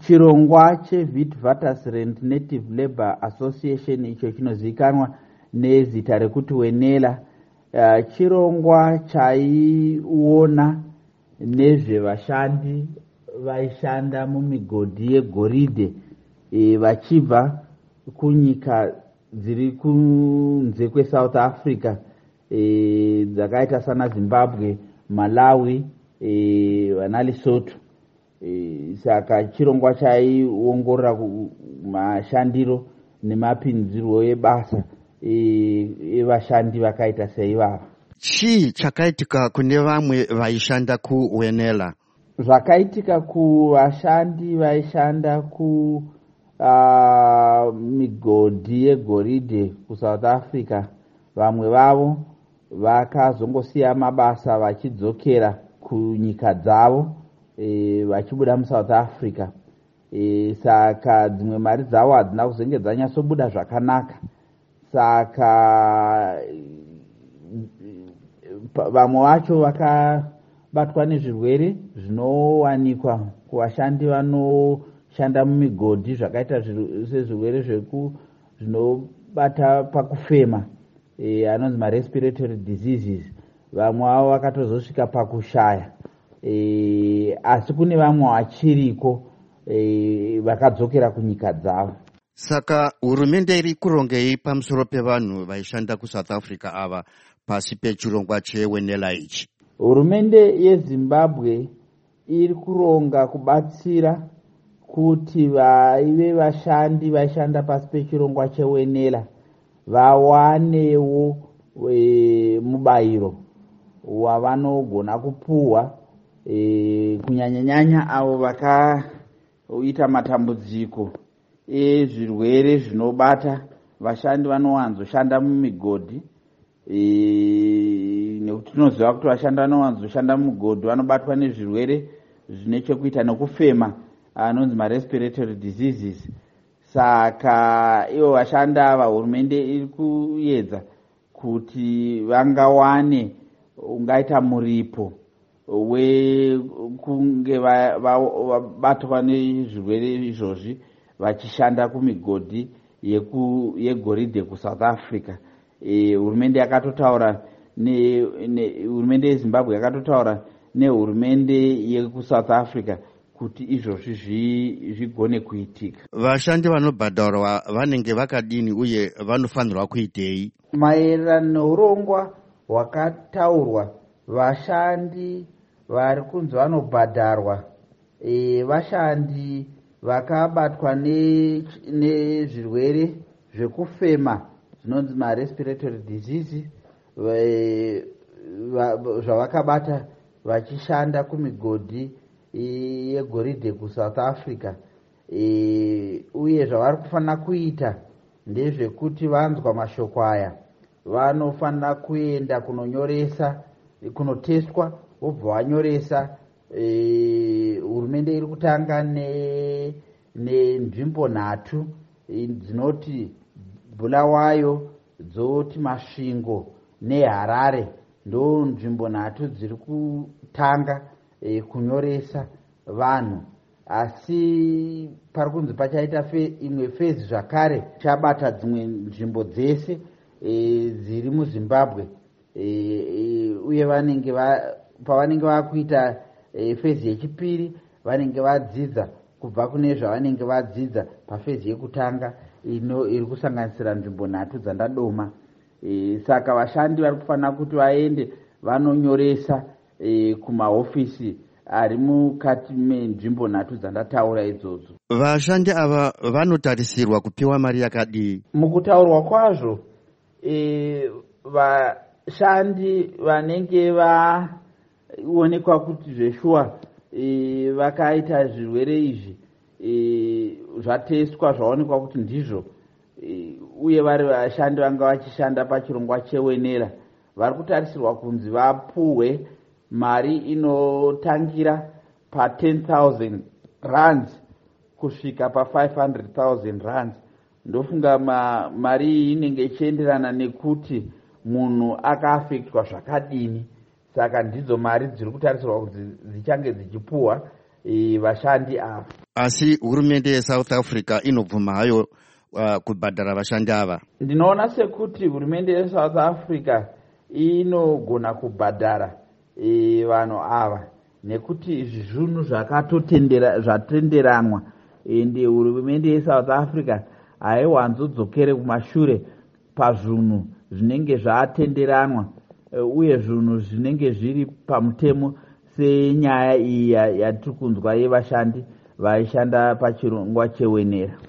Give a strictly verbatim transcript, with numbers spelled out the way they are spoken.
chirongwa cheWitwatersrand Native Labour Association icho chinozivikanwa nezita rekuti Wenela, uh, chirongwa chaiona nezvevashandi vaishanda mumigodhi yegoridhe e, vachibva kunyika dziri kunze kweSouth Africa e, dzakaita sana Zimbabwe, Malawi, e, vana Lesotho. E, saka chirongwa chaiongorora mashandiro nemapinzirwo ebasa evashandi e, vakaita seivava. Chii chakaitika kune vamwe vaishanda kuWenela? Zvakaitika kuvashandi vaishanda ku uh, migodhi yegoridhe kuSouth Africa, vamwe vavo vakazongosiya mabasa vachidzokera kunyika dzavo e, vachibuda muSouth Africa. E, saka dzimwe mari dzavo hadzina kuzenge dzanyatsobuda zvakanaka. Saka vamwe vacho vakabatwa nezvirwere zvinowanikwa kuvashandi vanoshanda mumigodhi zvakaita sezvirwere zveku zvinobata pakufema e, anonzi marespiratory diseases. Vamwe vavo vakatozosvika pakushaya e, asi kune vamwe vachiriko e, vakadzokera kunyika dzavo. Saka hurumende iri kurongei pamusoro pevanhu vaishanda kuSouth Africa ava pasi pechirongwa cheWenela ichi? Hurumende yeZimbabwe iri kuronga kubatsira kuti vaive vashandi vaishanda pasi pechirongwa cheWenela vawanewo e, mubayiro wavanogona kupuhwa e, kunyanya-nyanya avo vakaita matambudziko ezvirwere zvinobata vashandi vanowanzoshanda mumigodhi. E, nekuti tinoziva kuti vashandi vanowanzoshanda mumigodhi vanobatwa nezvirwere zvine chekuita nekufema anonzi marespiratory diseases. Saka ivo vashandi ava hurumende iri kuedza kuti vangawane ungaita muripo wekunge vabatwa nezvirwere izvozvi vachishanda kumigodhi yegoridhe kuSouth Africa. E, hurumende yakatotaura ne, ne hurumende yeZimbabwe yakatotaura nehurumende yekuSouth Africa kuti izvozvi zvigone kuitika. Vashandi vanobhadharwa vanenge vakadini uye vanofanirwa kuitei? Maererano neurongwa hwakataurwa, vashandi vari kunzi vanobhadharwa e, vashandi vakabatwa nezvirwere ne zvekufema zvinonzi marespiratory disease zvavakabata vachishanda kumigodhi yegoridhe kuSouth Africa. E, uye zvavari kufanira kuita ndezvekuti vanzwa mashoko aya vanofanira kuenda kunonyoresa kunotestwa vobva vanyoresa. E, hurumende iri kutanga nenzvimbo ne nhatu dzinoti Bulawayo, dzoti Masvingo neHarare ndo nzvimbo nhatu dziri kutanga e, kunyoresa vanhu. Asi pari kunzi pachaita fe, imwe fezi zvakare chabata dzimwe nzvimbo dzese e, dziri muZimbabwe e, e, uye vanenge va, pavanenge vakuita e, fezi yechipiri vanenge vadzidza kubva kune zvavanenge vadzidza pafezi yekutanga ino iri kusanganisira nzvimbo nhatu dzandadoma. E, saka vashandi vari kufanira kuti vaende vanonyoresa e, kumahofisi ari mukati menzvimbo nhatu dzandataura idzodzo. Vashandi ava vanotarisirwa kupiwa mari yakadii? Mukutaurwa kwazvo e, vashandi vanenge vaonekwa kuti zveshuwa e, vakaita zvirwere izvi e, zvateswa zvaonekwa kuti ndizvo e, uye vari vashandi vanga vachishanda pachirongwa cheWenela vari kutarisirwa kunzi vapuhwe mari inotangira pa ten thousand rands kusvika pa five hundred thousand rands. Ndofunga ma, mari iyi inenge ichienderana nekuti munhu akaafektwa zvakadini. Saka ndidzo mari dziri kutarisirwa kuti dzichange dzichipuhwa e, vashandi ava. Asi hurumende yeSouth Africa inobvuma hayo uh, kubhadhara vashandi ava? Ndinoona sekuti hurumende yeSouth Africa inogona kubhadhara e, vanhu ava nekuti zvinhu zvakatotendera zvatenderanwa ende hurumende yeSouth Africa haiwanzodzokere kumashure pazvinhu zvinenge zvatenderanwa uye zvinhu zvinenge zviri pamutemo senyaya iyi yatiri kunzwa yevashandi vaishanda pachirongwa chewenera.